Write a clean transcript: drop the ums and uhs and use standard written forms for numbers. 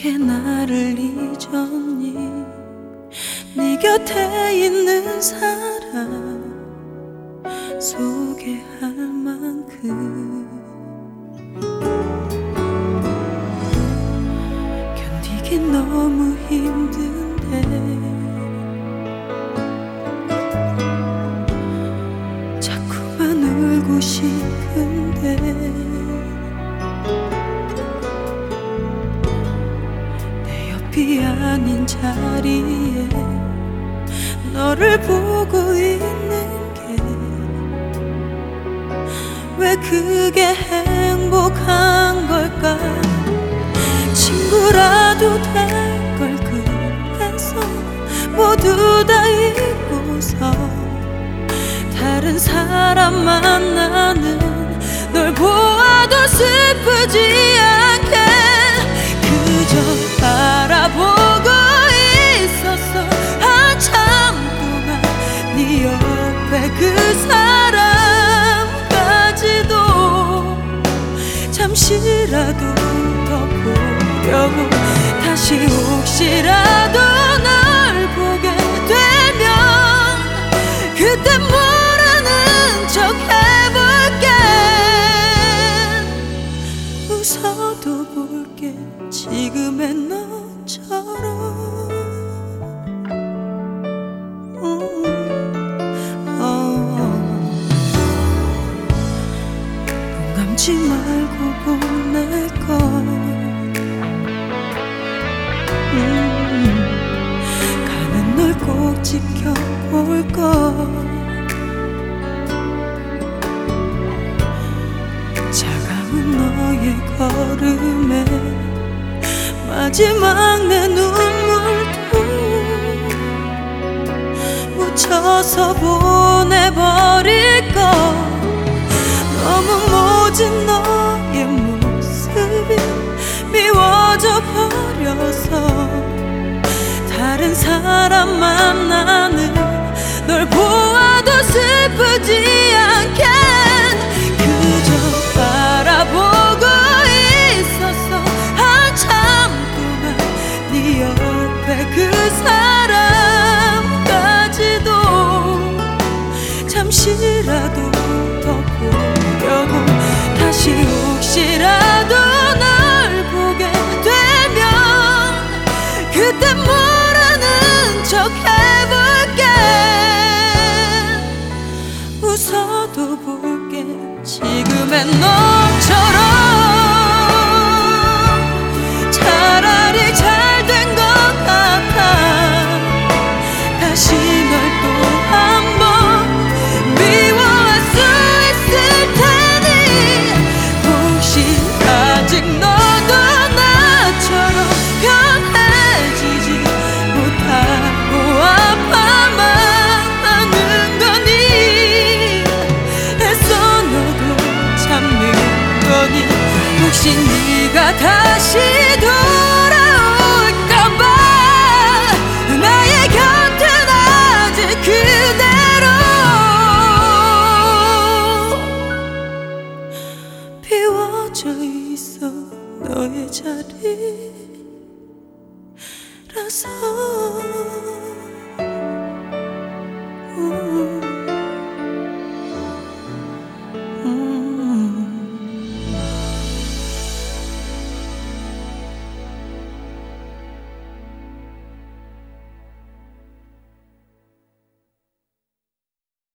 어떻게 나를 잊었니? 네 곁에 있는 사람 소개할 만큼 견디긴 너무 힘든데 자꾸만 울고 싶은데 내 옆이 아닌 자리에 너를 보고 있는 게 왜 그게 행복한 걸까? 친구라도 될 걸 그래서 모두 다 잊고서 다른 사람 만나는 널 보아도 슬프지 않게 그저 바라보고 있었어 한참 동안 네 옆에 그 사람까지도 잠시라도 더 보려고 다시 혹시라도 널 보게 되면 그때 모르는 척 해볼게 웃어도 볼게 지금의 너처럼 눈 감지 말고 보낼 걸 가는 널 꼭 지켜볼 걸 차가운 너의 걸음에 마지막 내 눈물도 묻혀서 보내버릴 걸 너무 모진 너의 모습이 미워져 버려서 다른 사람 만나는 널 보아도 슬프지 않게 그저 바라보고 있었어 한참 동안 네 옆에 그 사람까지도 잠시라도 더 보려고 다시 혹시라도 널 보게 되면 그때 모르는 척 해볼게 웃어도 볼게 지금의 너처럼 차라리 잘 된 것 같아 다시 널 또 한 번 미워할 수 있을 테니 혹시 아직 너도 나처럼 편해지지 못하고 아파만 하는 거니 애써 너도 참는 거니 혹시 네가 다시 돌아올까봐 나의 곁은 아직 그대로 비워져 있어 너의 자리라서